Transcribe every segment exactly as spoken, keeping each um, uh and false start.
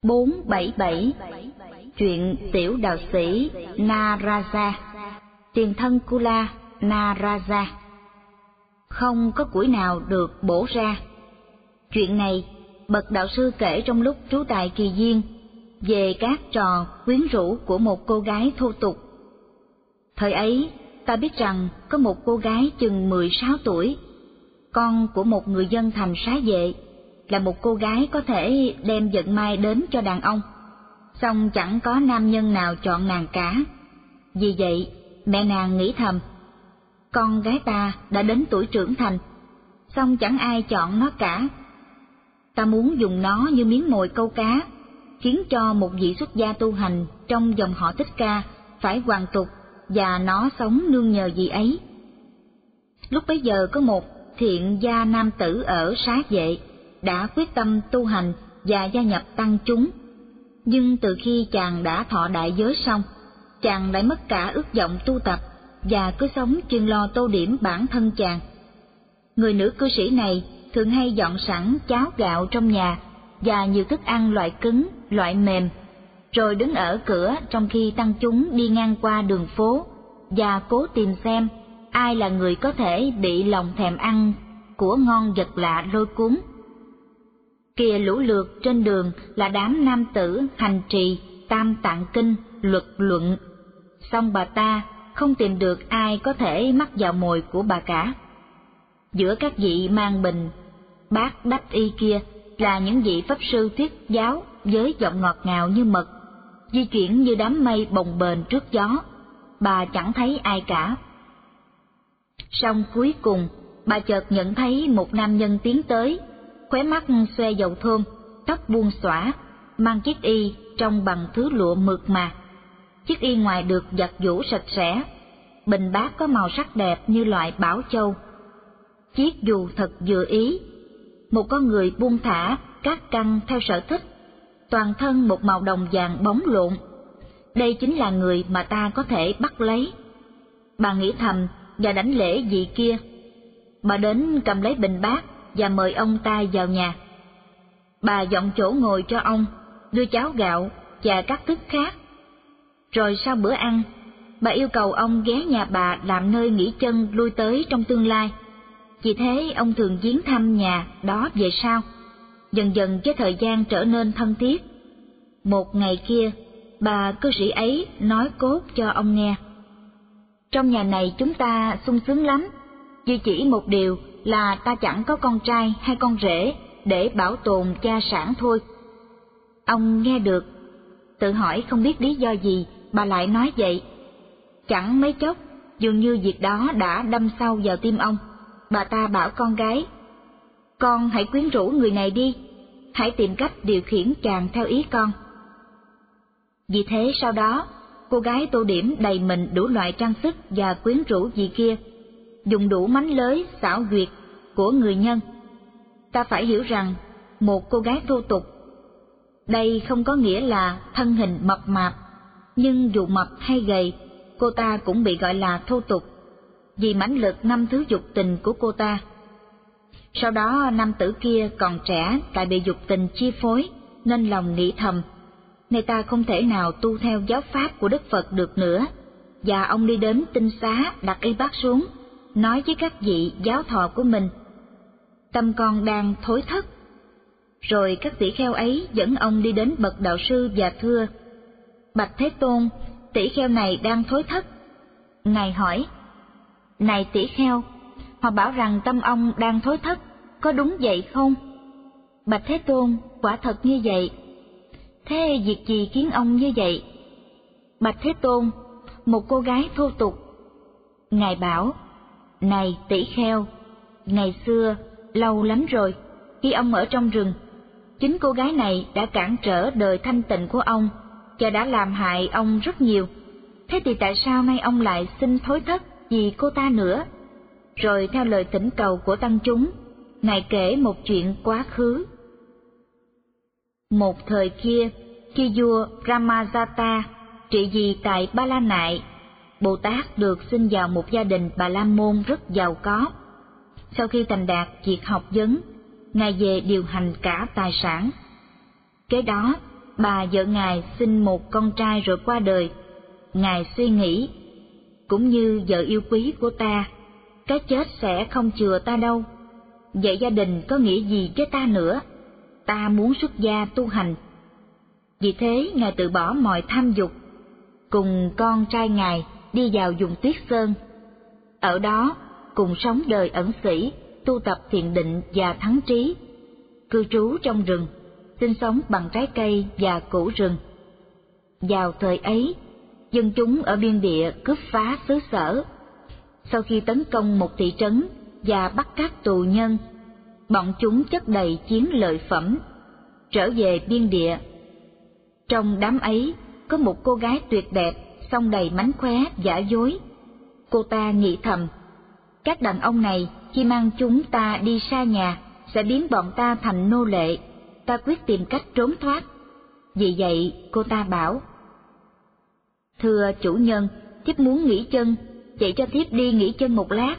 bốn bảy bảy. Chuyện tiểu đạo sĩ Naraja, tiền thân Kula Naraja. Không có củi nào được bổ ra. Chuyện này bậc đạo sư kể trong lúc trú tại Kỳ Viên về các trò quyến rũ của một cô gái thô tục. Thời ấy ta biết rằng có một cô gái chừng mười sáu tuổi, con của một người dân thành Xá Vệ, là một cô gái có thể đem vận may đến cho đàn ông, song chẳng có nam nhân nào chọn nàng cả. Vì vậy mẹ nàng nghĩ thầm, con gái ta đã đến tuổi trưởng thành, song chẳng ai chọn nó cả. Ta muốn dùng nó như miếng mồi câu cá, khiến cho một vị xuất gia tu hành trong dòng họ Thích Ca phải hoàn tục, và nó sống nương nhờ vị ấy. Lúc bấy giờ có một thiện gia nam tử ở Xá Vệ đã quyết tâm tu hành và gia nhập tăng chúng, nhưng từ khi chàng đã thọ đại giới xong, chàng lại mất cả ước vọng tu tập và cứ sống chuyên lo tô điểm bản thân chàng. Người nữ cư sĩ này thường hay dọn sẵn cháo gạo trong nhà và nhiều thức ăn loại cứng, loại mềm, rồi đứng ở cửa trong khi tăng chúng đi ngang qua đường phố và cố tìm xem ai là người có thể bị lòng thèm ăn của ngon vật lạ lôi cuốn. Kìa lũ lượt trên đường là đám nam tử hành trì tam tạng kinh, luật luận, song bà ta không tìm được ai có thể mắc vào mồi của bà cả. Giữa các vị mang bình, bát đắp y kia là những vị pháp sư thuyết giáo với giọng ngọt ngào như mật, di chuyển như đám mây bồng bềnh trước gió. Bà chẳng thấy ai cả. Song cuối cùng bà chợt nhận thấy một nam nhân tiến tới, khóe mắt xoe dầu thơm, tóc buông xõa, mang chiếc y trông bằng thứ lụa mượt mà. Chiếc y ngoài được giặt giũ sạch sẽ, bình bát có màu sắc đẹp như loại bảo châu. Chiếc dù thật vừa ý. Một con người buông thả các căn theo sở thích, toàn thân một màu đồng vàng bóng lộn. Đây chính là người mà ta có thể bắt lấy. Bà nghĩ thầm và đánh lễ vị kia. Bà đến cầm lấy bình bát và mời ông ta vào nhà. Bà dọn chỗ ngồi cho ông, đưa cháo gạo và các thức khác. Rồi sau bữa ăn, bà yêu cầu ông ghé nhà bà làm nơi nghỉ chân lui tới trong tương lai. Vì thế ông thường viếng thăm nhà đó về sau, dần dần với thời gian trở nên thân thiết. Một ngày kia, bà cư sĩ ấy nói cốt cho ông nghe: trong nhà này chúng ta sung sướng lắm, duy chỉ một điều là ta chẳng có con trai hay con rể để bảo tồn gia sản thôi. Ông nghe được, tự hỏi không biết lý do gì bà lại nói vậy. Chẳng mấy chốc, dường như việc đó đã đâm sâu vào tim ông. Bà ta bảo con gái: con hãy quyến rũ người này đi, hãy tìm cách điều khiển chàng theo ý con. Vì thế sau đó, cô gái tô điểm đầy mình đủ loại trang sức và quyến rũ vị kia, dùng đủ mánh lới xảo quyệt của người nhân. Ta phải hiểu rằng một cô gái thô tục, đây không có nghĩa là thân hình mập mạp, nhưng dù mập hay gầy, cô ta cũng bị gọi là thô tục, vì mãnh lực năm thứ dục tình của cô ta. Sau đó nam tử kia còn trẻ lại bị dục tình chi phối, nên lòng nghĩ thầm, nay ta không thể nào tu theo giáo pháp của Đức Phật được nữa, và ông đi đến tinh xá đặt y bát xuống, nói với các vị giáo thọ của mình: tâm con đang thối thất. Rồi các tỷ kheo ấy dẫn ông đi đến bậc đạo sư và thưa: bạch Thế Tôn, tỷ kheo này đang thối thất. Ngài hỏi: này tỷ kheo, họ bảo rằng tâm ông đang thối thất, có đúng vậy không? Bạch Thế Tôn, quả thật như vậy. Thế việc gì khiến ông như vậy? Bạch Thế Tôn, một cô gái thô tục. Ngài bảo: này tỷ kheo, ngày xưa, lâu lắm rồi, khi ông ở trong rừng, chính cô gái này đã cản trở đời thanh tịnh của ông và đã làm hại ông rất nhiều. Thế thì tại sao nay ông lại xin thối thất vì cô ta nữa? Rồi theo lời thỉnh cầu của tăng chúng, Ngài kể một chuyện quá khứ. Một thời kia, khi vua Brahmajata trị vì tại Ba La Nại, Bồ Tát được sinh vào một gia đình Bà La Môn rất giàu có. Sau khi thành đạt việc học vấn, Ngài về điều hành cả tài sản. Kế đó, bà vợ Ngài sinh một con trai rồi qua đời, Ngài suy nghĩ, cũng như vợ yêu quý của ta, cái chết sẽ không chừa ta đâu. Vậy gia đình có nghĩa gì với ta nữa? Ta muốn xuất gia tu hành. Vì thế Ngài từ bỏ mọi tham dục, cùng con trai Ngài đi vào vùng Tuyết Sơn. Ở đó cùng sống đời ẩn sĩ, tu tập thiền định và thắng trí, cư trú trong rừng, sinh sống bằng trái cây và củ rừng. Vào thời ấy, dân chúng ở biên địa cướp phá xứ sở. Sau khi tấn công một thị trấn và bắt các tù nhân, bọn chúng chất đầy chiến lợi phẩm, trở về biên địa. Trong đám ấy có một cô gái tuyệt đẹp, song đầy mánh khóe giả dối. Cô ta nghĩ thầm, các đàn ông này khi mang chúng ta đi xa nhà sẽ biến bọn ta thành nô lệ, ta quyết tìm cách trốn thoát. Vì vậy cô ta bảo, thưa chủ nhân, thiếp muốn nghỉ chân, vậy cho thiếp đi nghỉ chân một lát.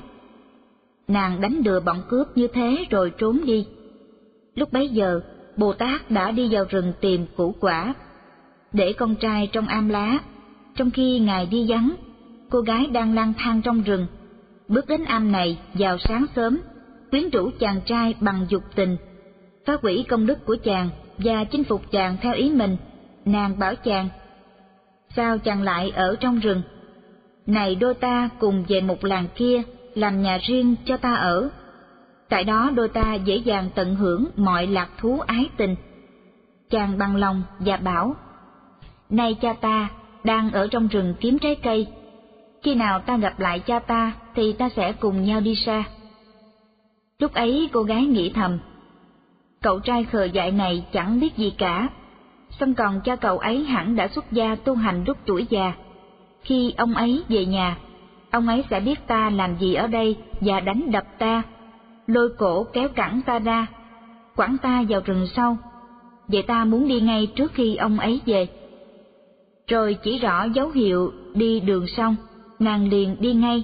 Nàng đánh lừa bọn cướp như thế rồi trốn đi. Lúc bấy giờ Bồ Tát đã đi vào rừng tìm củ quả, để con trai trong am lá. Trong khi Ngài đi vắng, cô gái đang lang thang trong rừng, bước đến am này vào sáng sớm, quyến rũ chàng trai bằng dục tình, phá hủy công đức của chàng và chinh phục chàng theo ý mình. Nàng bảo chàng, sao chàng lại ở trong rừng? Này đôi ta cùng về một làng kia làm nhà riêng cho ta ở. Tại đó đôi ta dễ dàng tận hưởng mọi lạc thú ái tình. Chàng bằng lòng và bảo, nay cha ta đang ở trong rừng kiếm trái cây, khi nào ta gặp lại cha ta thì ta sẽ cùng nhau đi xa. Lúc ấy cô gái nghĩ thầm, cậu trai khờ dại này chẳng biết gì cả, song còn cha cậu ấy hẳn đã xuất gia tu hành lúc tuổi già. Khi ông ấy về nhà, ông ấy sẽ biết ta làm gì ở đây và đánh đập ta, lôi cổ kéo cẳng ta ra, quẳng ta vào rừng sâu. Vậy ta muốn đi ngay trước khi ông ấy về. Rồi chỉ rõ dấu hiệu đi đường xong, nàng liền đi ngay.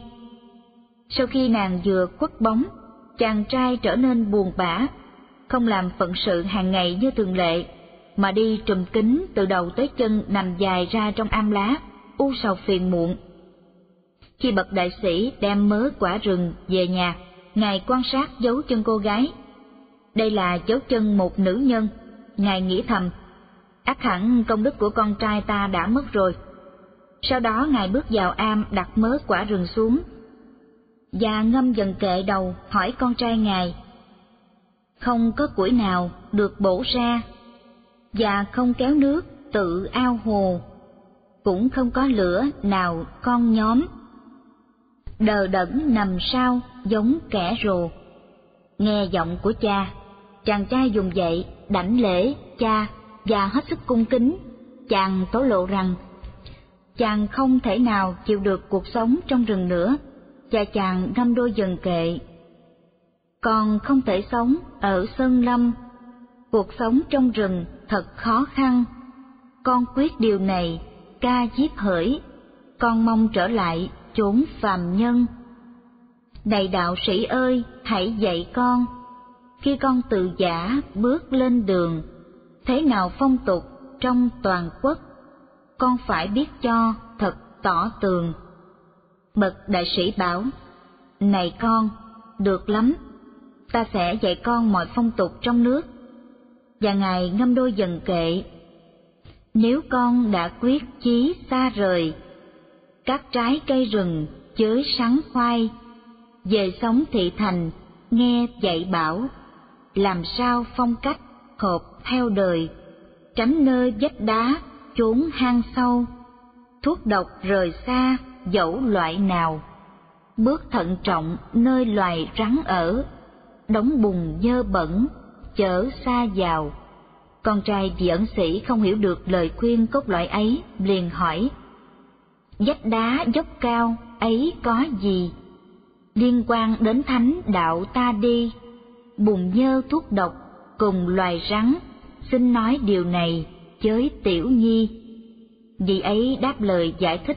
Sau khi nàng vừa khuất bóng, chàng trai trở nên buồn bã, không làm phận sự hàng ngày như thường lệ, mà đi trùm kín từ đầu tới chân nằm dài ra trong am lá, u sầu phiền muộn. Khi bậc đại sĩ đem mớ quả rừng về nhà, Ngài quan sát dấu chân cô gái. Đây là dấu chân một nữ nhân. Ngài nghĩ thầm, ắt hẳn công đức của con trai ta đã mất rồi. Sau đó Ngài bước vào am, đặt mớ quả rừng xuống và ngâm dần kệ đầu hỏi con trai Ngài, không có củi nào được bổ ra, và không kéo nước tự ao hồ, cũng không có lửa nào con nhóm, đờ đẫn nằm sao giống kẻ rồ. Nghe giọng của cha, chàng trai dùng dậy đảnh lễ cha và hết sức cung kính. Chàng tố lộ rằng chàng không thể nào chịu được cuộc sống trong rừng nữa, và chàng ngâm đôi dần kệ, con không thể sống ở sơn lâm, cuộc sống trong rừng thật khó khăn. Con quyết điều này, ca diếp hỡi, con mong trở lại chốn phàm nhân. Này đạo sĩ ơi, hãy dạy con, khi con từ giả bước lên đường, thế nào phong tục trong toàn quốc, con phải biết cho thật tỏ tường. Bậc đại sĩ bảo, này con, được lắm, ta sẽ dạy con mọi phong tục trong nước. Và Ngài ngâm đôi dần kệ, nếu con đã quyết chí xa rời các trái cây rừng chới sắn khoai, về sống thị thành nghe dạy bảo, làm sao phong cách hợp theo đời, tránh nơi vách đá chốn hang sâu, thuốc độc rời xa dẫu loại nào, bước thận trọng nơi loài rắn ở, đống bùn dơ bẩn chở xa vào. Con trai vị ẩn sĩ không hiểu được lời khuyên cốt lõi ấy, liền hỏi, vách đá dốc cao ấy có gì liên quan đến thánh đạo ta đi? Bùn nhơ thuốc độc cùng loài rắn, xin nói điều này chới tiểu nhi. Vị ấy đáp lời giải thích,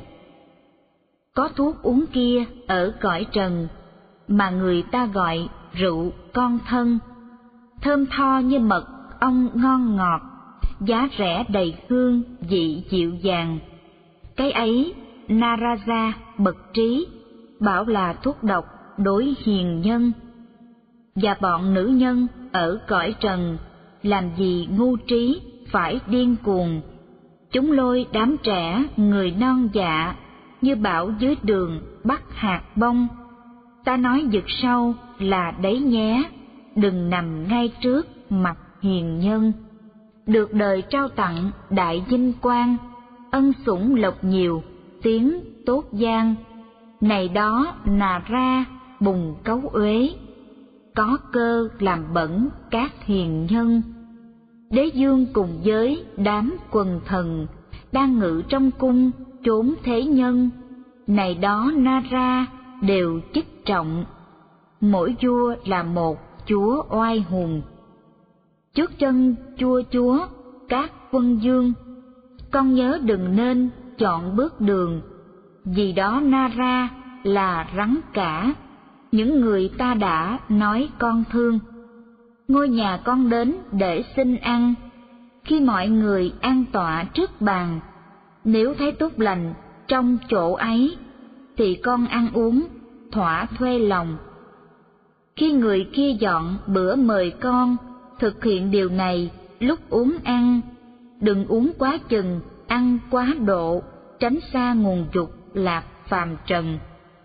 có thuốc uống kia ở cõi trần, mà người ta gọi rượu con thân, thơm tho như mật ong ngon ngọt, giá rẻ đầy hương vị dịu dàng. Cái ấy Naraja bậc trí bảo là thuốc độc đối hiền nhân. Và bọn nữ nhân ở cõi trần làm gì ngu trí phải điên cuồng. Chúng lôi đám trẻ người non dạ như bão dưới đường bắt hạt bông. Ta nói giật sâu là đấy nhé, đừng nằm ngay trước mặt hiền nhân. Được đời trao tặng đại vinh quang, ân sủng lộc nhiều, tiếng tốt giang. Này đó nà ra bùng cấu uế, có cơ làm bẩn các hiền nhân. Đế dương cùng với đám quần thần đang ngự trong cung chốn thế nhân. Này đó na ra đều chức trọng, mỗi vua là một chúa oai hùng. Trước chân chua chúa các quân dương, con nhớ đừng nên chọn bước đường. Vì đó na ra là rắn cả, những người ta đã nói con thương. Ngôi nhà con đến để xin ăn, khi mọi người an tọa trước bàn. Nếu thấy tốt lành trong chỗ ấy, thì con ăn uống thỏa thuê lòng. Khi người kia dọn bữa mời con, thực hiện điều này lúc uống ăn. Đừng uống quá chừng, ăn quá độ, tránh xa nguồn dục lạc phàm trần.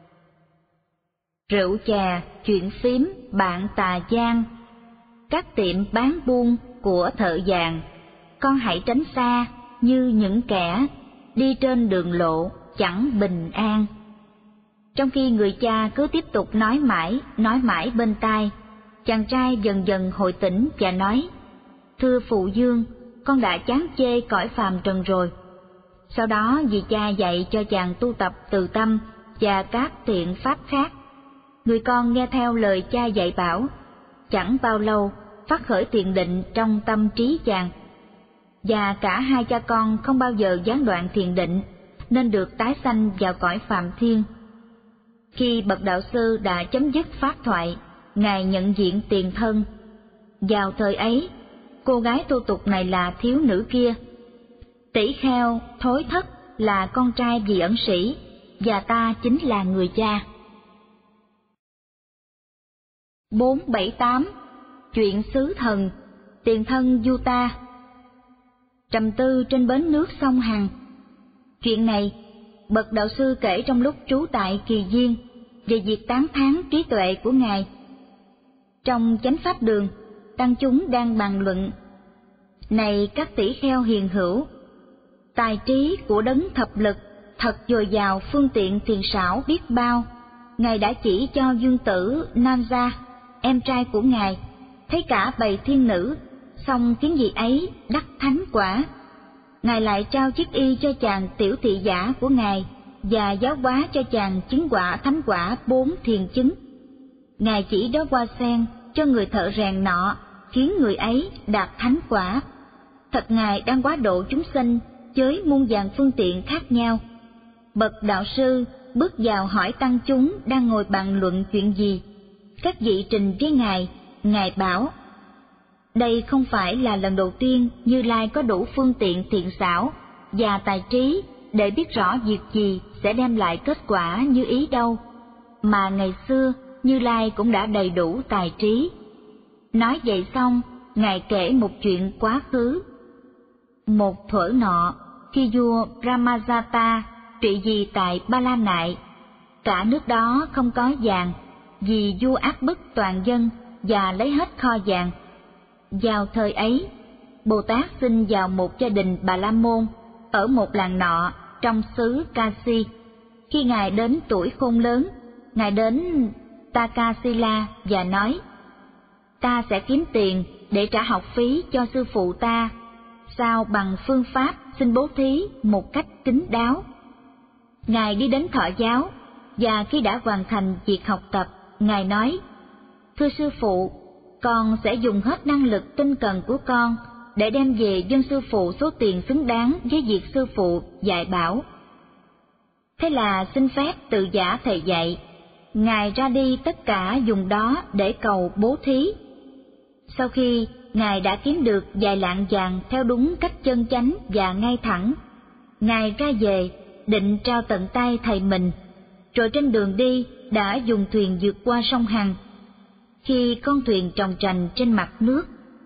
Rượu chà, chuyện phím, bạn tà gian, các tiệm bán buôn của thợ vàng, con hãy tránh xa như những kẻ đi trên đường lộ chẳng bình an. Trong khi người cha cứ tiếp tục nói mãi, nói mãi bên tai, chàng trai dần dần hồi tỉnh và nói: Thưa phụ dương, con đã chán chê cõi phàm trần rồi. Sau đó vì cha dạy cho chàng tu tập từ tâm và các thiện pháp khác, người con nghe theo lời cha dạy bảo, chẳng bao lâu phát khởi thiền định trong tâm trí chàng. Và cả hai cha con không bao giờ gián đoạn thiền định, nên được tái sanh vào cõi phàm thiên. Khi bậc đạo sư đã chấm dứt pháp thoại, ngài nhận diện tiền thân. Vào thời ấy, cô gái tu tục này là thiếu nữ kia. Tỷ kheo Thối Thất là con trai vị ẩn sĩ, và ta chính là người cha. bốn bảy tám Chuyện xứ thần, tiền thân Yuta. Trầm tư trên bến nước sông Hằng. Chuyện này, bậc đạo sư kể trong lúc trú tại Kỳ Viên về việc tán thán trí tuệ của ngài. Trong chánh pháp đường, tăng chúng đang bàn luận: Này các tỷ kheo hiền hữu, tài trí của đấng thập lực thật dồi dào, phương tiện thiền xảo biết bao. Ngài đã chỉ cho dương tử Namja, em trai của ngài, thấy cả bầy thiên nữ, song tiếng gì ấy đắc thánh quả. Ngài lại trao chiếc y cho chàng tiểu thị giả của ngài, và giáo hóa cho chàng chứng quả thánh quả bốn thiền chứng. Ngài chỉ đó hoa sen cho người thợ rèn nọ, khiến người ấy đạt thánh quả. Thật ngài đang quá độ chúng sinh với muôn vàn phương tiện khác nhau. Bậc đạo sư bước vào hỏi tăng chúng đang ngồi bàn luận chuyện gì. Các vị trình với ngài, ngài bảo: Đây không phải là lần đầu tiên Như Lai có đủ phương tiện thiện xảo và tài trí để biết rõ việc gì sẽ đem lại kết quả như ý đâu, mà ngày xưa Như Lai cũng đã đầy đủ tài trí. Nói vậy xong, ngài kể một chuyện quá khứ. Một thuở nọ, khi vua Brahmajata trị vì tại Ba La Nại, cả nước đó không có vàng, vì vua áp bức toàn dân và lấy hết kho vàng. Vào thời ấy, Bồ Tát sinh vào một gia đình Bà La Môn ở một làng nọ trong xứ Kasi. Khi ngài đến tuổi khôn lớn, ngài đến Takasila và nói: Ta sẽ kiếm tiền để trả học phí cho sư phụ ta, sao bằng phương pháp xin bố thí một cách kín đáo. Ngài đi đến thọ giáo, và khi đã hoàn thành việc học tập, ngài nói: Thưa sư phụ, con sẽ dùng hết năng lực tinh cần của con để đem về dâng sư phụ số tiền xứng đáng với việc sư phụ dạy bảo. Thế là xin phép từ giả thầy dạy, ngài ra đi tất cả dùng đó để cầu bố thí. Sau khi Ngài đã kiếm được vài lạng vàng theo đúng cách chân chánh và ngay thẳng. Ngài ra về, định trao tận tay thầy mình, rồi trên đường đi đã dùng thuyền vượt qua sông Hằng. Khi con thuyền tròng trành trên mặt nước,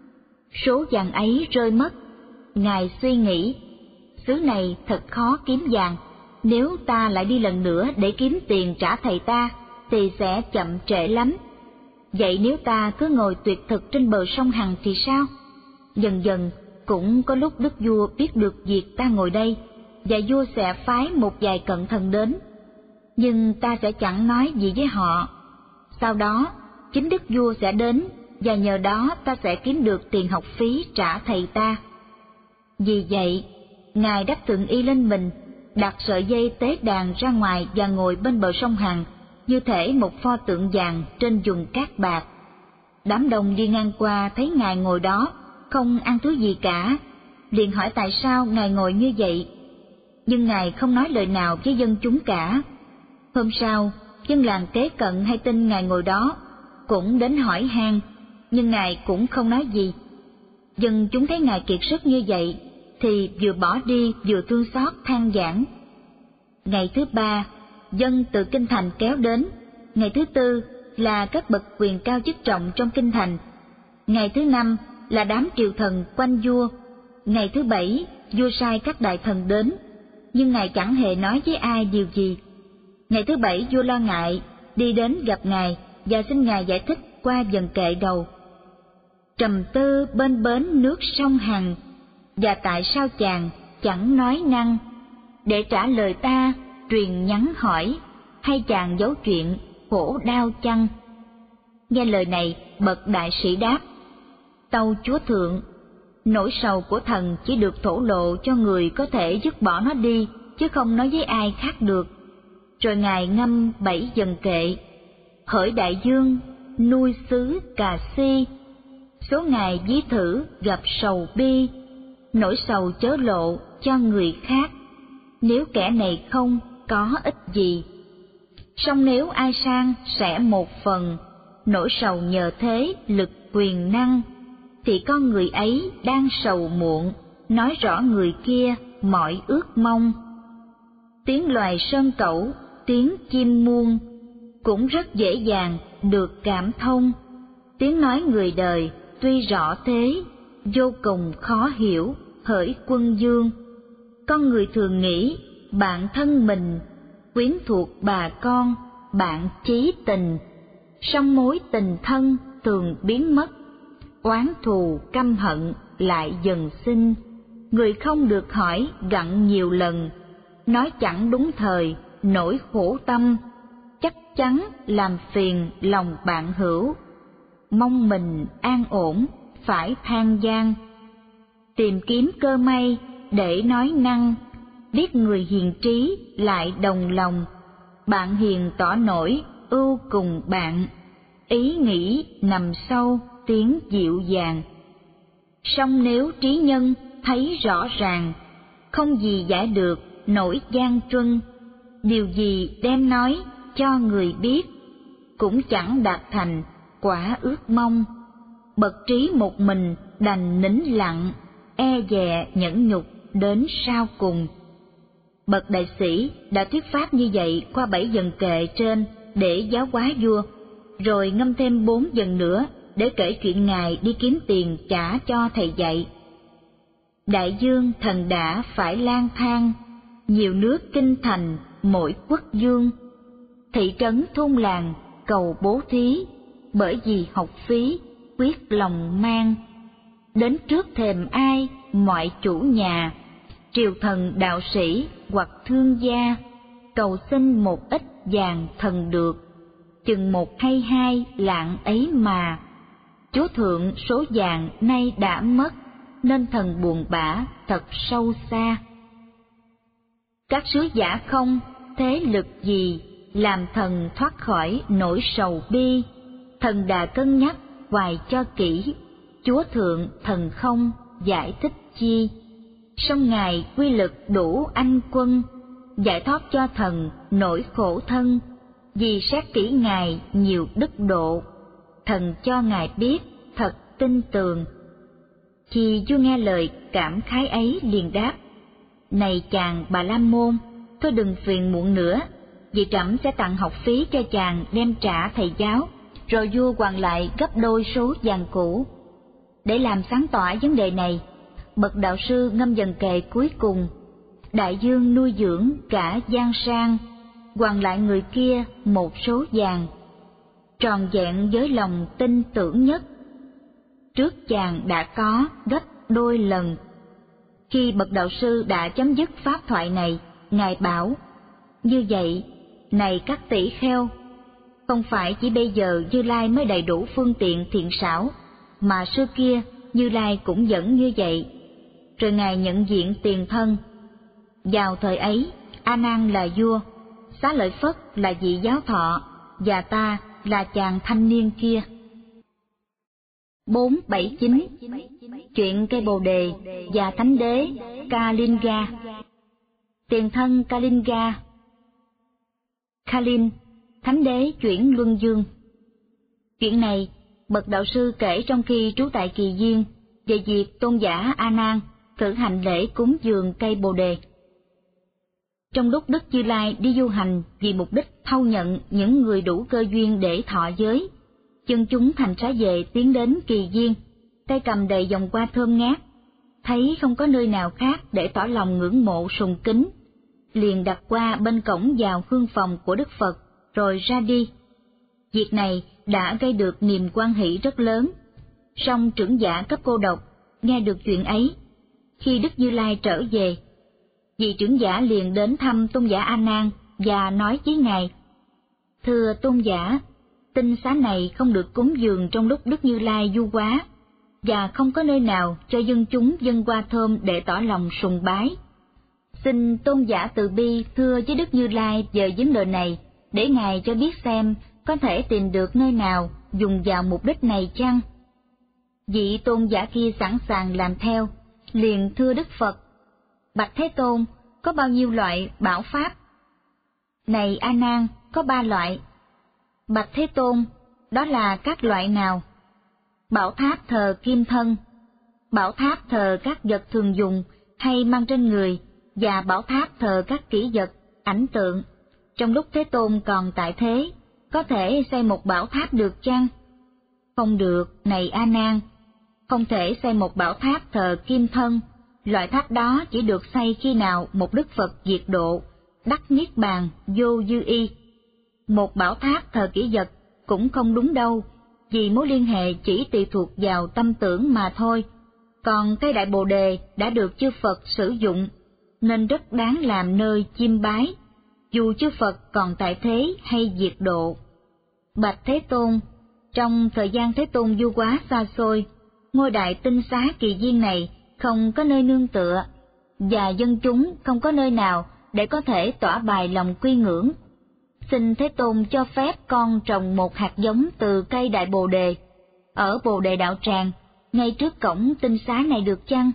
số vàng ấy rơi mất. Ngài suy nghĩ, xứ này thật khó kiếm vàng, nếu ta lại đi lần nữa để kiếm tiền trả thầy ta, thì sẽ chậm trễ lắm. Vậy nếu ta cứ ngồi tuyệt thực trên bờ sông Hằng thì sao? Dần dần cũng có lúc đức vua biết được việc ta ngồi đây, và vua sẽ phái một vài cận thần đến. Nhưng ta sẽ chẳng nói gì với họ. Sau đó, chính đức vua sẽ đến, và nhờ đó ta sẽ kiếm được tiền học phí trả thầy ta. Vì vậy, Ngài đắp thượng y lên mình, đặt sợi dây tế đàn ra ngoài và ngồi bên bờ sông Hằng, như thể một pho tượng vàng trên vùng cát bạc. Đám đông đi ngang qua thấy Ngài ngồi đó, không ăn thứ gì cả, liền hỏi tại sao Ngài ngồi như vậy. Nhưng Ngài không nói lời nào với dân chúng cả. Hôm sau, dân làng kế cận hay tin Ngài ngồi đó, cũng đến hỏi han, nhưng Ngài cũng không nói gì. Dân chúng thấy Ngài kiệt sức như vậy, thì vừa bỏ đi vừa thương xót than vãn. Ngày thứ ba, dân từ kinh thành kéo đến. Ngày thứ tư là các bậc quyền cao chức trọng trong kinh thành. Ngày thứ năm là đám triều thần quanh vua. Ngày thứ bảy, vua sai các đại thần đến, nhưng Ngài chẳng hề nói với ai điều gì. Ngày thứ bảy, vua lo ngại, đi đến gặp Ngài và xin Ngài giải thích qua vần kệ đầu. Trầm tư bên bến nước sông Hằng, và tại sao chàng chẳng nói năng? Để trả lời ta, truyền nhắn hỏi, hay chàng giấu chuyện khổ đau chăng? Nghe lời này, bậc đại sĩ đáp: Tâu chúa thượng, nỗi sầu của thần chỉ được thổ lộ cho người có thể dứt bỏ nó đi, chứ không nói với ai khác được. Rồi Ngài ngâm bảy vần kệ: Hỡi đại dương, nuôi xứ Cà Si, số ngày ví thử gặp sầu bi, nỗi sầu chớ lộ cho người khác, nếu kẻ này không có ích gì. Song nếu ai sang sẽ một phần, nỗi sầu nhờ thế lực quyền năng, thì con người ấy đang sầu muộn, nói rõ người kia mọi ước mong. Tiếng loài sơn cẩu, tiếng chim muông, cũng rất dễ dàng được cảm thông. Tiếng nói người đời tuy rõ thế, vô cùng khó hiểu. Hỡi quân dương, con người thường nghĩ bạn thân mình, quyến thuộc bà con, bạn chí tình. Song mối tình thân thường biến mất, oán thù căm hận lại dần sinh. Người không được hỏi gặn nhiều lần, nói chẳng đúng thời nỗi khổ tâm, chắc chắn làm phiền lòng bạn hữu. Mong mình an ổn phải than gian, tìm kiếm cơ may để nói năng. Biết người hiền trí lại đồng lòng, bạn hiền tỏ nổi ưu cùng bạn. Ý nghĩ nằm sâu tiếng dịu dàng. Song nếu trí nhân thấy rõ ràng, không gì giải được nỗi gian truân. Điều gì đem nói cho người biết, cũng chẳng đạt thành quả ước mong. Bậc trí một mình đành nín lặng, e dè nhẫn nhục đến sau cùng. Bậc đại sĩ đã thuyết pháp như vậy qua bảy vần kệ trên để giáo hóa vua, rồi ngâm thêm bốn vần nữa để kể chuyện Ngài đi kiếm tiền trả cho thầy dạy. Đại dương thần đã phải lang thang, nhiều nước kinh thành mỗi quốc dương. Thị trấn thôn làng cầu bố thí, bởi vì học phí quyết lòng mang. Đến trước thềm ai mọi chủ nhà, triều thần đạo sĩ hoặc thương gia, cầu xin một ít vàng thần được, chừng một hay hai lạng ấy mà. Chúa thượng số vàng nay đã mất, nên thần buồn bã thật sâu xa. Các sứ giả không thế lực gì, làm thần thoát khỏi nỗi sầu bi. Thần đã cân nhắc hoài cho kỹ, chúa thượng thần không giải thích chi. Song Ngài quy lực đủ anh quân, giải thoát cho thần nỗi khổ thân. Vì xét kỹ Ngài nhiều đức độ, thần cho Ngài biết thật tin tường, Khi vua nghe lời cảm khái ấy liền đáp: Này chàng Bà La Môn, thôi đừng phiền muộn nữa, vì trẫm sẽ tặng học phí cho chàng đem trả thầy giáo. Rồi vua hoàn lại gấp đôi số vàng cũ. Để làm sáng tỏ vấn đề này, bậc đạo sư ngâm dần kệ cuối cùng: Đại dương nuôi dưỡng cả gian sang, hoàn lại người kia một số vàng, tròn vẹn với lòng tin tưởng nhất. Trước chàng đã có gấp đôi lần. Khi bậc đạo sư đã chấm dứt pháp thoại này, ngài bảo: Như vậy, này các tỷ kheo, không phải chỉ bây giờ Như Lai mới đầy đủ phương tiện thiện xảo, mà xưa kia Như Lai cũng vẫn như vậy. Rồi ngài nhận diện tiền thân. Vào thời ấy, A Nan là vua, Xá Lợi Phất là vị giáo thọ, và ta là chàng thanh niên kia. bốn bảy chín. Chuyện cây bồ đề và thánh đế Kalinga. Tiền thân Kalinga. Kalin, thánh đế chuyển luân dương. Chuyện này bậc đạo sư kể trong khi trú tại Kỳ Viên về việc tôn giả A Nan cử hành lễ cúng dường cây bồ đề. Trong lúc Đức Như Lai đi du hành vì mục đích thâu nhận những người đủ cơ duyên để thọ giới, dân chúng thành xá vệ tiến đến Kỳ Viên, tay cầm đầy vòng hoa thơm ngát, thấy không có nơi nào khác để tỏ lòng ngưỡng mộ sùng kính, liền đặt qua bên cổng vào hương phòng của Đức Phật rồi ra đi. Việc này đã gây được niềm hoan hỷ rất lớn. Song trưởng giả cấp cô độc nghe được chuyện ấy, khi Đức Như Lai trở về, vị trưởng giả liền đến thăm tôn giả A Nan và nói với ngài: Thưa tôn giả, tinh xá này không được cúng dường trong lúc Đức Như Lai du hóa, và không có nơi nào cho dân chúng dâng hoa thơm để tỏ lòng sùng bái. Xin tôn giả từ bi thưa với Đức Như Lai về vấn đề này, để ngài cho biết xem có thể tìm được nơi nào dùng vào mục đích này chăng? Vị tôn giả kia sẵn sàng làm theo, liền thưa Đức Phật: Bạch Thế Tôn, có bao nhiêu loại bảo pháp? Này A Nan, có ba loại. Bạch Thế Tôn, đó là các loại nào? Bảo tháp thờ kim thân, bảo tháp thờ các vật thường dùng hay mang trên người, và bảo tháp thờ các kỷ vật, ảnh tượng. Trong lúc Thế Tôn còn tại thế, có thể xây một bảo tháp được chăng? Không được, này A Nan, không thể xây một bảo tháp thờ kim thân. Loại tháp đó chỉ được xây khi nào một Đức Phật diệt độ, đắc niết bàn, vô dư y. Một bảo tháp thờ kỷ vật cũng không đúng đâu, vì mối liên hệ chỉ tùy thuộc vào tâm tưởng mà thôi. Còn cây đại bồ đề đã được chư Phật sử dụng, nên rất đáng làm nơi chiêm bái, dù chư Phật còn tại thế hay diệt độ. Bạch Thế Tôn, trong thời gian Thế Tôn du hóa xa xôi, ngôi đại tinh xá Kỳ Viên này không có nơi nương tựa, và dân chúng không có nơi nào để có thể tỏa bài lòng quy ngưỡng. Xin Thế Tôn cho phép con trồng một hạt giống từ cây đại bồ đề ở bồ đề đạo tràng ngay trước cổng tinh xá này được chăng?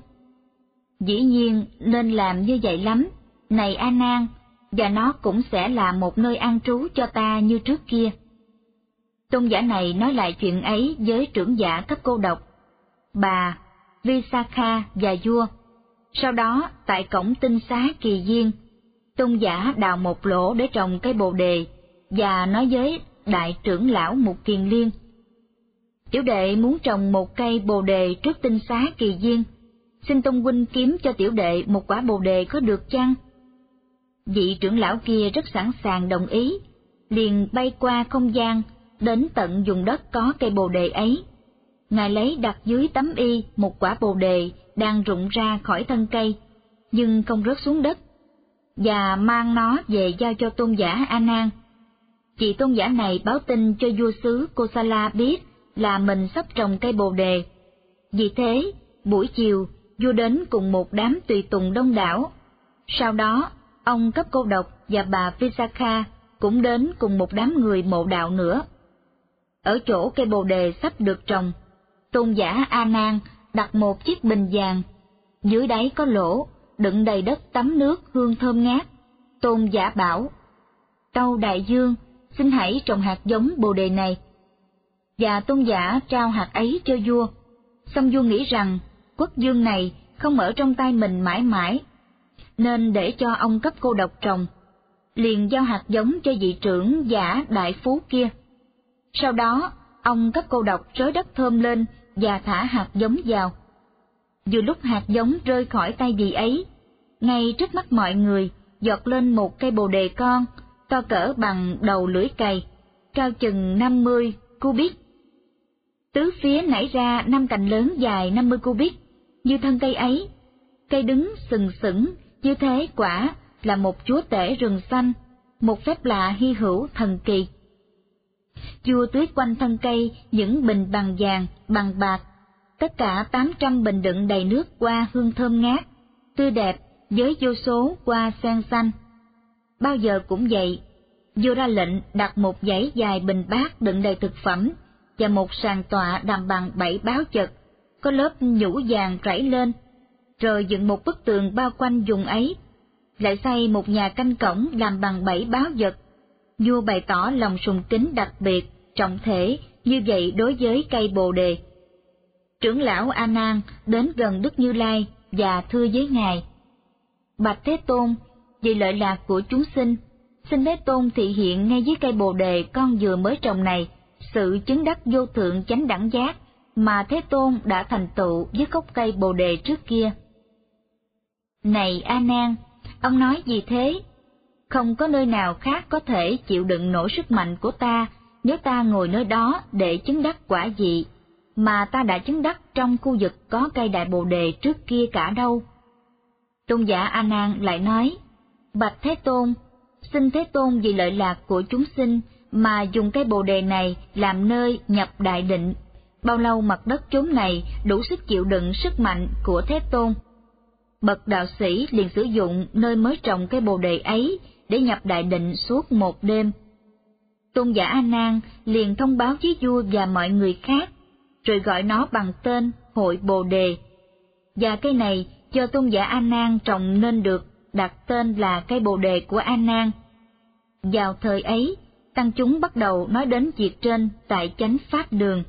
Dĩ nhiên nên làm như vậy lắm, này A Nan, và nó cũng sẽ là một nơi an trú cho ta như trước kia. Tôn giả này nói lại chuyện ấy với trưởng giả cấp cô độc, bà Visakha và vua. Sau đó tại cổng tinh xá Kỳ Viên, tôn giả đào một lỗ để trồng cây bồ đề và nói với đại trưởng lão Mục Kiền Liên: Tiểu đệ muốn trồng một cây bồ đề trước tinh xá Kỳ Viên, xin tôn huynh kiếm cho tiểu đệ một quả bồ đề có được chăng? Vị trưởng lão kia rất sẵn sàng đồng ý, liền bay qua không gian đến tận vùng đất có cây bồ đề ấy. Ngài lấy đặt dưới tấm y một quả bồ đề đang rụng ra khỏi thân cây, nhưng không rớt xuống đất, và mang nó về giao cho tôn giả A Nan. Vị tôn giả này báo tin cho vua xứ Kosala biết là mình sắp trồng cây bồ đề. Vì thế, buổi chiều, vua đến cùng một đám tùy tùng đông đảo. Sau đó, ông cấp cô độc và bà Visakha cũng đến cùng một đám người mộ đạo nữa. Ở chỗ cây bồ đề sắp được trồng, tôn giả A Nan đặt một chiếc bình vàng, dưới đáy có lỗ, đựng đầy đất tắm nước hương thơm ngát. Tôn giả bảo: Tâu đại dương, xin hãy trồng hạt giống bồ đề này. Và tôn giả trao hạt ấy cho vua. Xong vua nghĩ rằng quốc dương này không ở trong tay mình mãi mãi, nên để cho ông cấp cô độc trồng, liền giao hạt giống cho vị trưởng giả đại phú kia. Sau đó, ông cấp cô độc rới đất thơm lên và thả hạt giống vào. Vừa lúc hạt giống rơi khỏi tay vị ấy, ngay trước mắt mọi người giọt lên một cây bồ đề con, to cỡ bằng đầu lưỡi cày, cao chừng năm mươi cubit. Tứ phía nảy ra năm cành lớn dài năm mươi cubit, như thân cây ấy. Cây đứng sừng sững, như thế quả là một chúa tể rừng xanh, một phép lạ hy hữu thần kỳ. Vua tưới quanh thân cây những bình bằng vàng, bằng bạc, tất cả tám trăm bình đựng đầy nước hoa hương thơm ngát, tươi đẹp với vô số hoa sen xanh. Bao giờ cũng vậy, vua ra lệnh đặt một dãy dài bình bát đựng đầy thực phẩm và một sàn tọa làm bằng bảy báo vật, có lớp nhũ vàng rải lên, rồi dựng một bức tường bao quanh vùng ấy, lại xây một nhà canh cổng làm bằng bảy báo vật. Vua bày tỏ lòng sùng kính đặc biệt, trọng thể như vậy đối với cây bồ đề. Trưởng lão A Nan đến gần Đức Như Lai và thưa với ngài: Bạch Thế Tôn, vì lợi lạc của chúng sinh, xin Thế Tôn thị hiện ngay dưới cây bồ đề con vừa mới trồng này sự chứng đắc vô thượng chánh đẳng giác mà Thế Tôn đã thành tựu với gốc cây bồ đề trước kia. Này A Nan, ông nói gì thế? Không có nơi nào khác có thể chịu đựng nổi sức mạnh của ta nếu ta ngồi nơi đó để chứng đắc quả vị, mà ta đã chứng đắc trong khu vực có cây đại bồ đề trước kia cả đâu. Tôn giả A Nan lại nói: Bạch Thế Tôn, xin Thế Tôn vì lợi lạc của chúng sinh mà dùng cây bồ đề này làm nơi nhập đại định. Bao lâu mặt đất chốn này đủ sức chịu đựng sức mạnh của Thế Tôn? Bậc đạo sĩ liền sử dụng nơi mới trồng cây bồ đề ấy để nhập đại định suốt một đêm. Tôn giả A Nan liền thông báo với vua và mọi người khác, rồi gọi nó bằng tên hội bồ đề. Và cây này do tôn giả A Nan trồng nên được đặt tên là cây bồ đề của A Nan. Vào thời ấy, tăng chúng bắt đầu nói đến việc trên tại chánh pháp đường.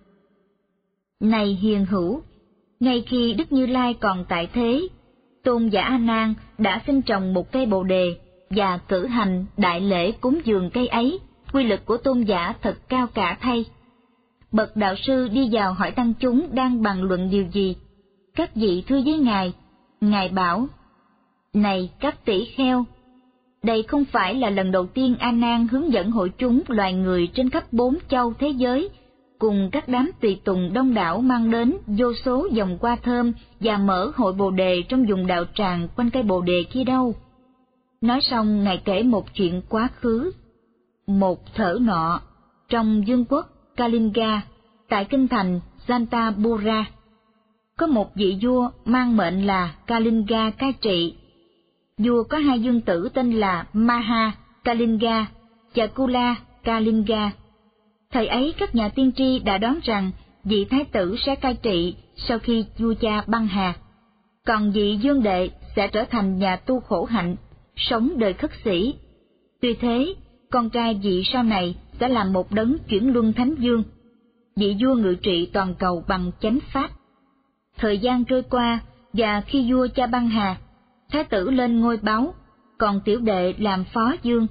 Này hiền hữu, ngay khi Đức Như Lai còn tại thế, tôn giả A Nan đã xin trồng một cây bồ đề và cử hành đại lễ cúng dường cây ấy. Quy lực của tôn giả thật cao cả thay. Bậc đạo sư đi vào hỏi tăng chúng đang bàn luận điều gì. Các vị thưa với ngài. Ngài bảo: Này các tỷ kheo, đây không phải là lần đầu tiên A Nan hướng dẫn hội chúng loài người trên khắp bốn châu thế giới, cùng các đám tùy tùng đông đảo mang đến vô số dòng hoa thơm và mở hội bồ đề trong vùng đạo tràng quanh cây bồ đề kia đâu. Nói xong, ngài kể một chuyện quá khứ. Một thở nọ, trong vương quốc Kalinga, tại kinh thành Jantabura, có một vị vua mang mệnh là Kalinga cai trị. Vua có hai vương tử tên là Maha Kalinga và Kula Kalinga. Thời ấy các nhà tiên tri đã đoán rằng vị thái tử sẽ cai trị sau khi vua cha băng hà, còn vị vương đệ sẽ trở thành nhà tu khổ hạnh, sống đời khất sĩ. Tuy thế, con trai vị sau này sẽ là một đấng chuyển luân thánh vương, vị vua ngự trị toàn cầu bằng chánh pháp. Thời gian trôi qua, và khi vua cha băng hà, thái tử lên ngôi báu, còn tiểu đệ làm phó vương.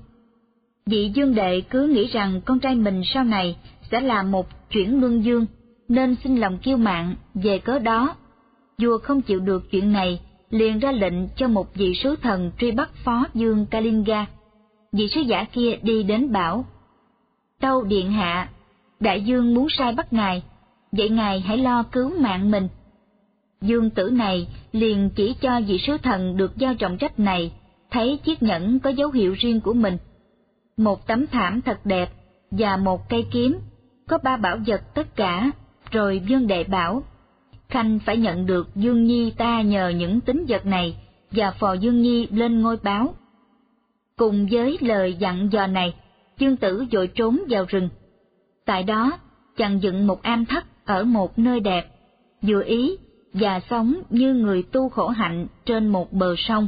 Vị vương đệ cứ nghĩ rằng con trai mình sau này sẽ là một chuyển luân vương, nên sinh lòng kiêu mạn. Về cớ đó, vua không chịu được chuyện này, liền ra lệnh cho một vị sứ thần truy bắt phó vương Kalinga. Vị sứ giả kia đi đến bảo: Tâu điện hạ, đại vương muốn sai bắt ngài, vậy ngài hãy lo cứu mạng mình. Vương tử này liền chỉ cho vị sứ thần được giao trọng trách này thấy chiếc nhẫn có dấu hiệu riêng của mình, một tấm thảm thật đẹp và một cây kiếm, có ba bảo vật tất cả. Rồi vương đệ bảo: Khanh phải nhận được Dương Nhi ta nhờ những tín vật này, và phò Dương Nhi lên ngôi báo. Cùng với lời dặn dò này, vương tử vội trốn vào rừng. Tại đó, chàng dựng một am thất ở một nơi đẹp, vừa ý và sống như người tu khổ hạnh trên một bờ sông.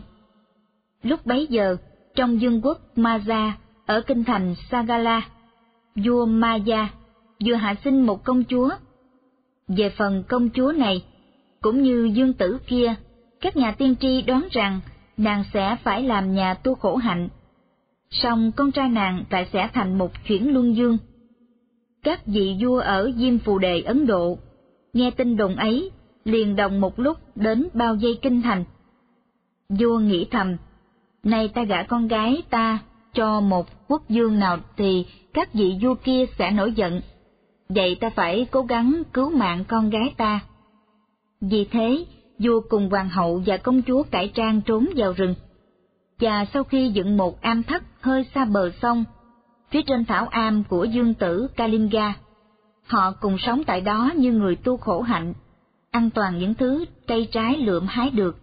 Lúc bấy giờ, trong vương quốc Maja ở kinh thành Sagala, vua Maya vừa hạ sinh một công chúa. Về phần công chúa này, Cũng như Dương Tử kia, các nhà tiên tri đoán rằng nàng sẽ phải làm nhà tu khổ hạnh, song con trai nàng lại sẽ thành một chuyển luân dương. Các vị vua ở Diêm Phù Đề Ấn Độ nghe tin đồn ấy, liền đồng một lúc đến bao vây kinh thành. Vua nghĩ thầm, nay ta gả con gái ta cho một quốc dương nào thì các vị vua kia sẽ nổi giận, vậy ta phải cố gắng cứu mạng con gái ta. Vì thế, vua cùng hoàng hậu và công chúa cải trang trốn vào rừng, và sau khi dựng một am thất hơi xa bờ sông, phía trên thảo am của dương tử Kalinga, họ cùng sống tại đó như người tu khổ hạnh, ăn toàn những thứ cây trái lượm hái được.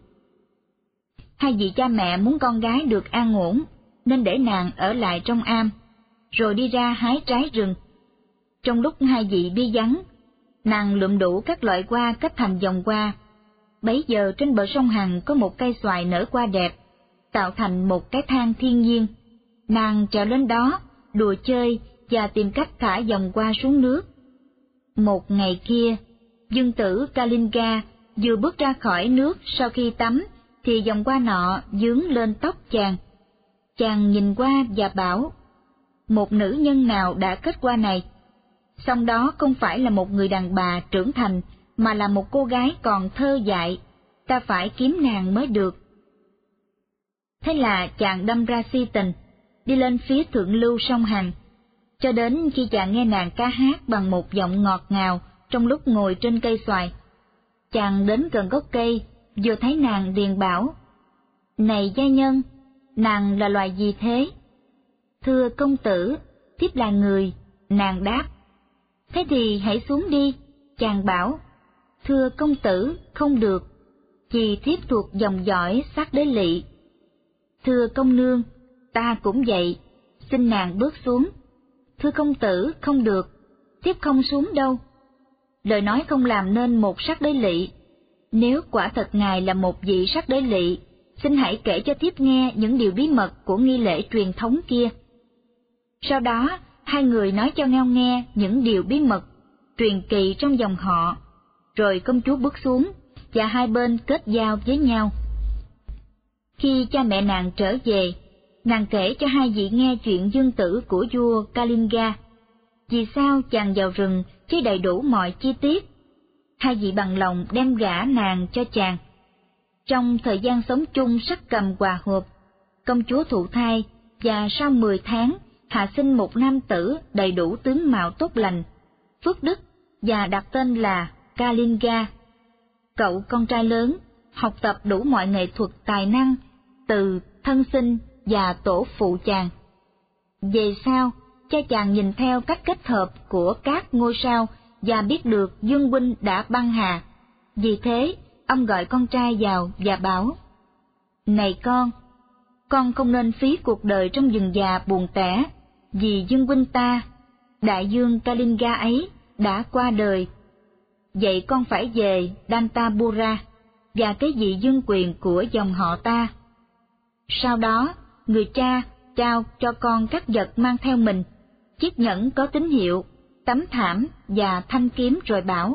Hai vị cha mẹ muốn con gái được an ổn, nên để nàng ở lại trong am, rồi đi ra hái trái rừng. Trong lúc hai vị đi vắng, nàng lượm đủ các loại hoa kết thành vòng hoa. Bấy giờ trên bờ sông Hằng có một cây xoài nở hoa đẹp, tạo thành một cái thang thiên nhiên. Nàng trèo lên đó, đùa chơi và tìm cách thả vòng hoa xuống nước. Một ngày kia, dương tử Kalinga vừa bước ra khỏi nước sau khi tắm, thì vòng hoa nọ vướng lên tóc chàng. Chàng nhìn qua và bảo, một nữ nhân nào đã kết hoa này? Song đó không phải là một người đàn bà trưởng thành, mà là một cô gái còn thơ dại, ta phải kiếm nàng mới được. Thế là chàng đâm ra si tình, đi lên phía thượng lưu sông Hằng, cho đến khi chàng nghe nàng ca hát bằng một giọng ngọt ngào trong lúc ngồi trên cây xoài. Chàng đến gần gốc cây, vừa thấy nàng liền bảo, này gia nhân, nàng là loài gì thế? Thưa công tử, thiếp là người, nàng đáp. Thế thì hãy xuống đi, chàng bảo. Thưa công tử, không được, vì thiếp thuộc dòng dõi sắc đế lỵ. Thưa công nương, ta cũng vậy, xin nàng bước xuống. Thưa công tử, không được, thiếp không xuống đâu. Lời nói không làm nên một sắc đế lỵ. Nếu quả thật ngài là một vị sắc đế lỵ, xin hãy kể cho thiếp nghe những điều bí mật của nghi lễ truyền thống kia. Sau đó, hai người nói cho nhau nghe những điều bí mật, truyền kỳ trong dòng họ, rồi công chúa bước xuống, và hai bên kết giao với nhau. Khi cha mẹ nàng trở về, nàng kể cho hai vị nghe chuyện dương tử của vua Kalinga, vì sao chàng vào rừng với đầy đủ mọi chi tiết. Hai vị bằng lòng đem gả nàng cho chàng. Trong thời gian sống chung sắc cầm hòa hợp, công chúa thụ thai, và sau mười tháng hạ sinh một nam tử đầy đủ tướng mạo tốt lành, phước đức, và đặt tên là Kalinga. Cậu con trai lớn học tập đủ mọi nghệ thuật tài năng từ thân sinh và tổ phụ chàng. Về sau, cha chàng nhìn theo cách kết hợp của các ngôi sao và biết được Dương huynh đã băng hà. Vì thế, ông gọi con trai vào và bảo, này con, con không nên phí cuộc đời trong rừng già buồn tẻ, vì Dương huynh ta, đại dương Kalinga ấy, đã qua đời. Vậy con phải về Dantapura và cái vị dương quyền của dòng họ ta. Sau đó, người cha trao cho con các vật mang theo mình, chiếc nhẫn có tín hiệu, tấm thảm và thanh kiếm, rồi bảo,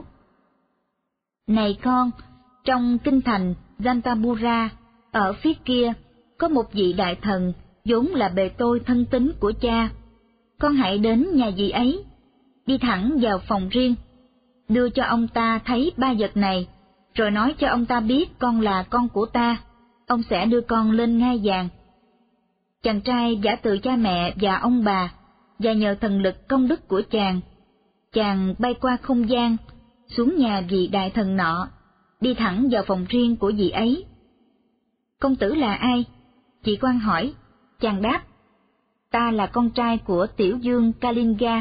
này con, trong kinh thành Dantapura, ở phía kia, có một vị đại thần vốn là bề tôi thân tín của cha. Con hãy đến nhà vị ấy, đi thẳng vào phòng riêng, đưa cho ông ta thấy ba vật này, rồi nói cho ông ta biết con là con của ta, ông sẽ đưa con lên ngai vàng. Chàng trai giả từ cha mẹ và ông bà, và nhờ thần lực công đức của chàng, chàng bay qua không gian, xuống nhà vị đại thần nọ, đi thẳng vào phòng riêng của vị ấy. Công tử là ai? Chị quan hỏi. Chàng đáp, ta là con trai của tiểu dương Kalinga.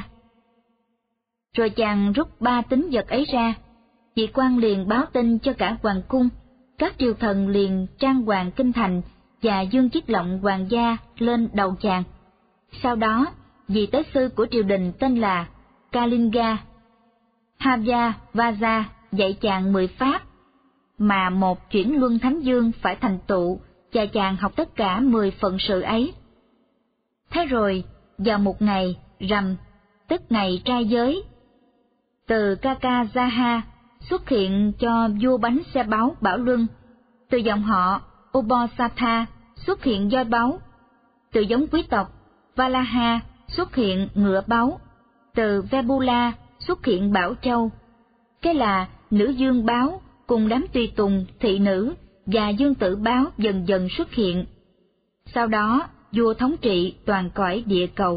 Rồi chàng rút ba tín vật ấy ra, vị quan liền báo tin cho cả hoàng cung, các triều thần liền trang hoàng kinh thành và dương chiếc lọng hoàng gia lên đầu chàng. Sau đó, vị tế sư của triều đình tên là Kalinga Havya Vaja dạy chàng mười pháp, mà một chuyển luân thánh dương phải thành tựu, và chàng học tất cả mười phận sự ấy. Thế rồi, vào một ngày rằm, tức ngày trai giới, từ Kakajaha xuất hiện cho vua bánh xe báu Bảo Luân. Từ dòng họ Ubosatha xuất hiện voi báu. Từ giống quý tộc Valaha xuất hiện ngựa báu. Từ Vebula xuất hiện Bảo Châu. Cái là nữ dương báo cùng đám tùy tùng, thị nữ và dương tử báo dần dần xuất hiện. Sau đó, vua thống trị toàn cõi địa cầu.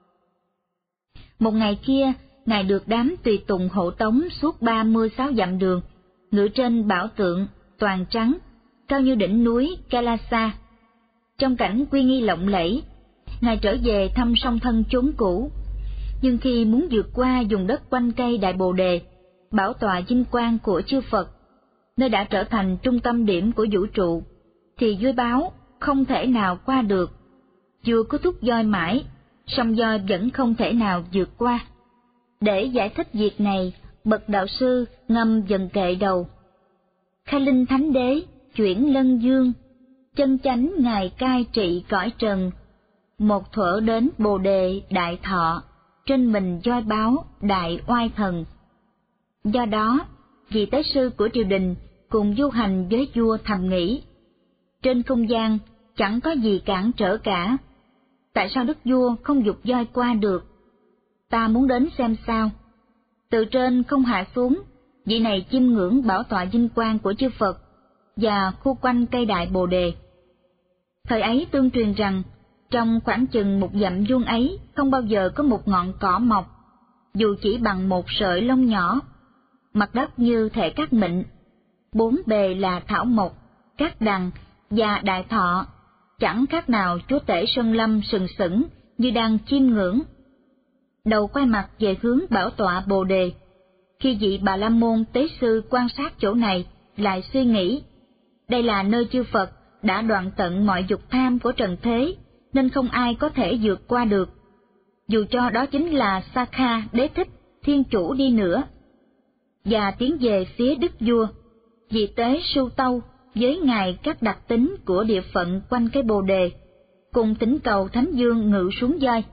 Một ngày kia, Ngài được đám tùy tùng hộ tống suốt ba mươi sáu dặm đường, ngự trên bảo tượng toàn trắng, cao như đỉnh núi Kailasa. Trong cảnh uy nghi lộng lẫy, Ngài trở về thăm song thân chốn cũ. Nhưng khi muốn vượt qua vùng đất quanh cây Đại Bồ Đề, bảo tọa vinh quang của chư Phật, nơi đã trở thành trung tâm điểm của vũ trụ, thì voi báo không thể nào qua được. Vua cứ thúc voi mãi, song voi vẫn không thể nào vượt qua. Để giải thích việc này, bậc đạo sư ngâm dần kệ đầu: Khai Linh Thánh Đế chuyển lân dương, chân chánh Ngài cai trị cõi trần. Một thuở đến Bồ Đề đại thọ, trên mình voi báo đại oai thần. Do đó, vị tế sư của triều đình cùng du hành với vua thầm nghĩ: trên không gian chẳng có gì cản trở cả, tại sao đức vua không giục voi qua được? Ta muốn đến xem sao. Từ trên không hạ xuống, vị này chiêm ngưỡng bảo tọa vinh quang của chư Phật và khu quanh cây Đại Bồ Đề. Thời ấy tương truyền rằng, trong khoảng chừng một dặm vuông ấy không bao giờ có một ngọn cỏ mọc, dù chỉ bằng một sợi lông nhỏ. Mặt đất như thể cát mịn, bốn bề là thảo mộc, cát đằng và đại thọ, chẳng khác nào chúa tể sơn lâm sừng sững như đang chiêm ngưỡng. Đầu quay mặt về hướng bảo tọa Bồ Đề. Khi vị Bà La Môn tế sư quan sát chỗ này, lại suy nghĩ: đây là nơi chư Phật đã đoạn tận mọi dục tham của trần thế, nên không ai có thể vượt qua được. Dù cho đó chính là Sakha Đế Thích, thiên chủ đi nữa. Và tiến về phía đức vua, vị tế Sưu Tâu với ngài các đặc tính của địa phận quanh cái Bồ Đề, cùng thỉnh cầu Thánh Dương ngự xuống voi.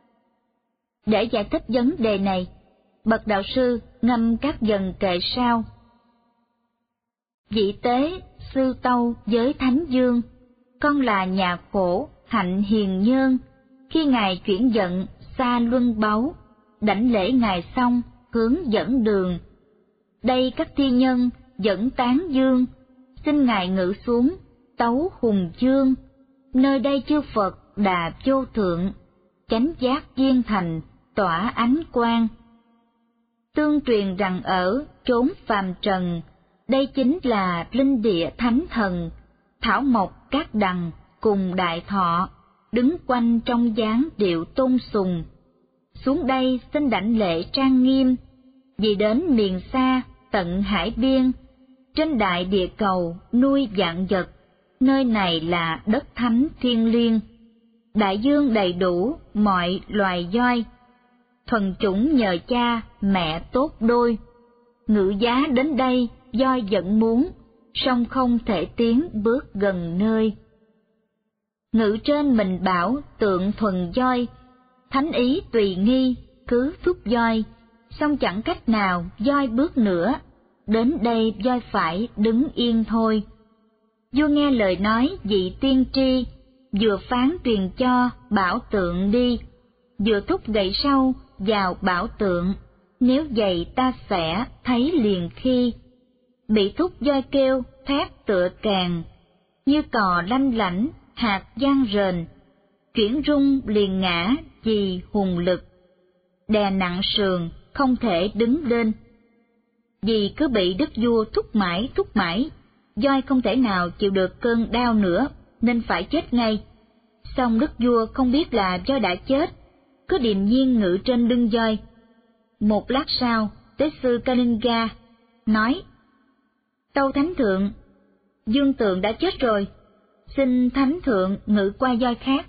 Để giải thích vấn đề này, bậc đạo sư ngâm các dần kệ sau: Vị tế Sưu Tâu với Thánh Dương, con là nhà khổ hạnh hiền nhân, khi ngài chuyển giận xa luân báu, đảnh lễ ngài xong hướng dẫn đường. Đây các thi nhân dẫn tán dương, xin ngài ngự xuống tấu hùng chương, nơi đây chư Phật đà vô thượng, chánh giác viên thành tỏa ánh quang. Tương truyền rằng ở chốn phàm trần, đây chính là linh địa thánh thần, thảo mộc cát đằng cùng đại thọ, đứng quanh trong dáng điệu tôn sùng. Xuống đây xin đảnh lễ trang nghiêm, vì đến miền xa tận hải biên, trên đại địa cầu nuôi vạn vật, nơi này là đất thánh thiêng liêng. Đại dương đầy đủ mọi loài voi, thuần chủng nhờ cha mẹ tốt đôi. Ngự giá đến đây voi vẫn muốn, song không thể tiến bước gần nơi. Ngự trên mình bảo tượng thuần voi, thánh ý tùy nghi cứ thúc voi, song chẳng cách nào voi bước nữa, đến đây voi phải đứng yên thôi. Vua nghe lời nói vị tiên tri, vừa phán truyền cho bảo tượng đi, vừa thúc gậy sau vào bảo tượng, nếu vậy ta sẽ thấy liền khi. Bị thúc voi kêu thét tựa càng, như cò lanh lảnh hạt giang rền, chuyển rung liền ngã vì hùng lực, đè nặng sườn không thể đứng lên. Vì cứ bị đức vua thúc mãi thúc mãi, voi không thể nào chịu được cơn đau nữa, nên phải chết ngay. Song đức vua không biết là voi đã chết, cứ điềm nhiên ngự trên lưng voi. Một lát sau, tế sư Kalinga nói: Tâu Thánh Thượng, Dương Tượng đã chết rồi, xin Thánh Thượng ngự qua voi khác.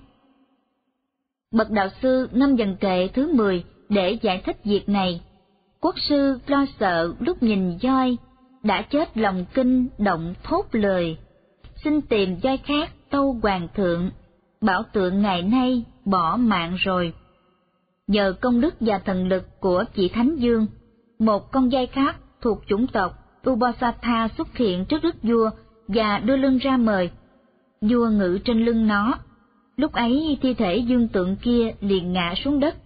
Bậc đạo sư ngâm dần kệ thứ mười để giải thích việc này. Quốc sư lo sợ lúc nhìn voi, đã chết lòng kinh động thốt lời, xin tìm voi khác tâu hoàng thượng, bảo tượng ngày nay bỏ mạng rồi. Nhờ công đức và thần lực của vị Thánh Dương, một con voi khác thuộc chủng tộc Ubosatha xuất hiện trước đức vua và đưa lưng ra mời. Vua ngự trên lưng nó. Lúc ấy thi thể dương tượng kia liền ngã xuống đất.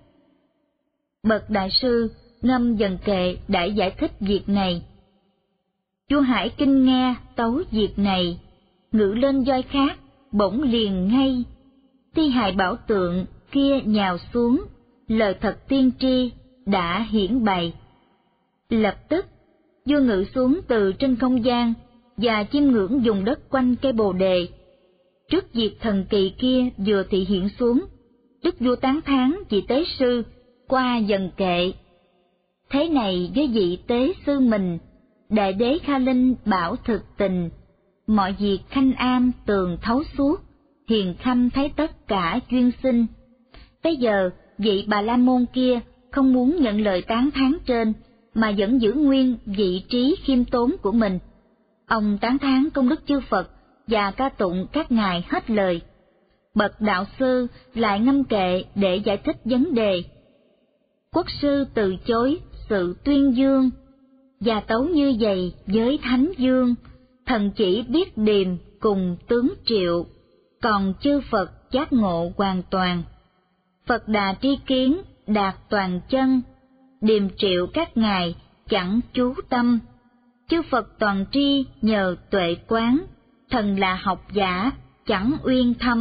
Bậc đại sư Ngâm Dần Kệ đã giải thích việc này. Vua Hải kinh nghe tấu việc này, ngự lên voi khác, bỗng liền ngay. Thi hài bảo tượng kia nhào xuống, lời thật tiên tri đã hiển bày. Lập tức, vua ngự xuống từ trên không gian và chiêm ngưỡng vùng đất quanh cây bồ đề. Trước việc thần kỳ kia vừa thị hiện xuống, đức vua tán thán vị tế sư qua Dần Kệ. Thế này với vị tế sư mình, đại đế Kha Linh bảo thực tình, mọi việc khanh am tường thấu suốt, hiền khanh thấy tất cả duyên sinh. Bây giờ vị Bà La Môn kia không muốn nhận lời tán thán trên, mà vẫn giữ nguyên vị trí khiêm tốn của mình. Ông tán thán công đức chư Phật và ca tụng các ngài hết lời. Bậc đạo sư lại ngâm kệ để giải thích vấn đề. Quốc sư từ chối sự tuyên dương, và tấu như vậy với Thánh Dương, thần chỉ biết điềm cùng tướng triệu, còn chư Phật giác ngộ hoàn toàn. Phật đà tri kiến đạt toàn chân, điềm triệu các ngài chẳng chú tâm. Chư Phật toàn tri nhờ tuệ quán, thần là học giả chẳng uyên thâm.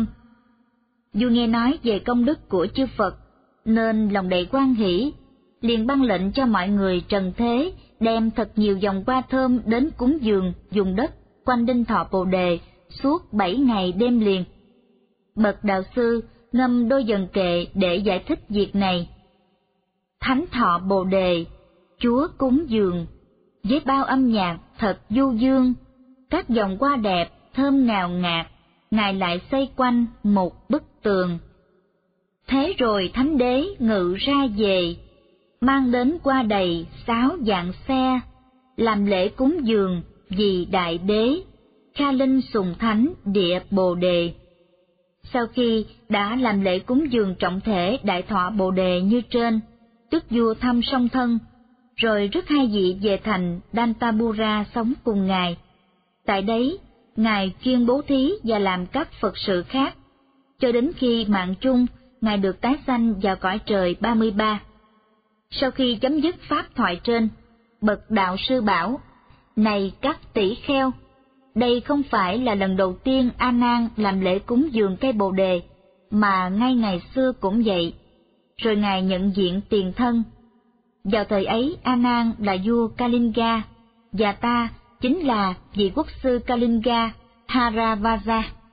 Vua nghe nói về công đức của chư Phật, nên lòng đầy hoan hỷ, liền ban lệnh cho mọi người trần thế đem thật nhiều vòng hoa thơm đến cúng dường dùng đất quanh Đinh Thọ Bồ Đề suốt bảy ngày đêm liền. Bậc đạo sư ngâm đôi dần kệ để giải thích việc này. Thánh Thọ Bồ Đề, Chúa cúng dường, với bao âm nhạc thật du dương, các dòng hoa đẹp thơm ngào ngạt, ngài lại xây quanh một bức tường. Thế rồi Thánh Đế ngự ra về, mang đến qua đầy sáu vạn xe, làm lễ cúng dường vì Đại Đế, Kha Linh sùng thánh địa Bồ Đề. Sau khi đã làm lễ cúng dường trọng thể Đại Thọ Bồ Đề như trên, đức vua thăm song thân, rồi rước hai vị về thành Dantapura sống cùng ngài. Tại đấy, ngài chuyên bố thí và làm các Phật sự khác, cho đến khi mạng chung, ngài được tái sanh vào cõi trời ba mươi ba. Sau khi chấm dứt pháp thoại trên, bậc đạo sư bảo: Này các tỷ kheo, đây không phải là lần đầu tiên A Nan làm lễ cúng dường cây bồ đề, mà ngay ngày xưa cũng vậy. Rồi ngài nhận diện tiền thân. Vào thời ấy A Nan là vua Kalinga, và ta chính là vị quốc sư Kalinga Haravaja.